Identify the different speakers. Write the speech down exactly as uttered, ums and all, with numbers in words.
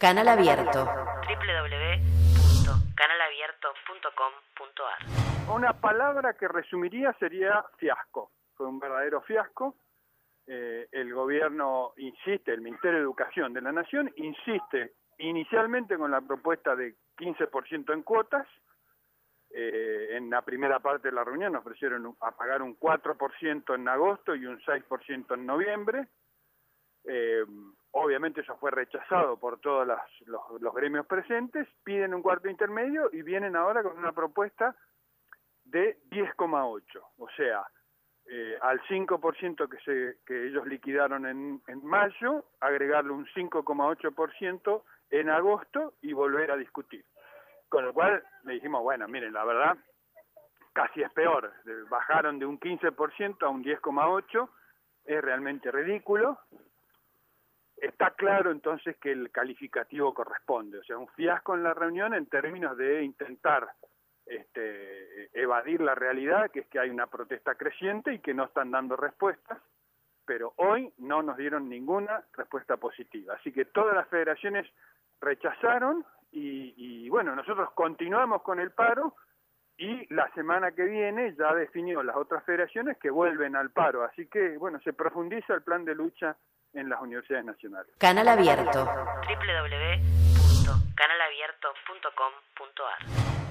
Speaker 1: Canal Abierto.
Speaker 2: doble u doble u doble u punto canal abierto punto com punto a r.
Speaker 3: Una palabra que resumiría sería fiasco. Fue un verdadero fiasco. Eh, el gobierno insiste, el Ministerio de Educación de la Nación insiste inicialmente con la propuesta de quince por ciento en cuotas. Eh, en la primera parte de la reunión nos ofrecieron a pagar un cuatro por ciento en agosto y un seis por ciento en noviembre. Eh, obviamente eso fue rechazado por todos las, los, los gremios presentes, piden un cuarto intermedio y vienen ahora con una propuesta de diez coma ocho, o sea, eh, al cinco por ciento que, se, que ellos liquidaron en, en mayo, agregarle un cinco coma ocho por ciento en agosto y volver a discutir. Con lo cual le dijimos, bueno, miren, la verdad, casi es peor, bajaron de un quince por ciento a un diez coma ocho por ciento, es realmente ridículo. Está claro entonces que el calificativo corresponde, o sea, un fiasco en la reunión en términos de intentar este, evadir la realidad, que es que hay una protesta creciente y que no están dando respuestas, pero hoy no nos dieron ninguna respuesta positiva. Así que todas las federaciones rechazaron y, y bueno, nosotros continuamos con el paro y la semana que viene ya definió las otras federaciones que vuelven al paro. Así que, bueno, se profundiza el plan de lucha en las universidades nacionales.
Speaker 1: Canal Abierto.
Speaker 2: doble u doble u doble u punto canal abierto punto com punto a r.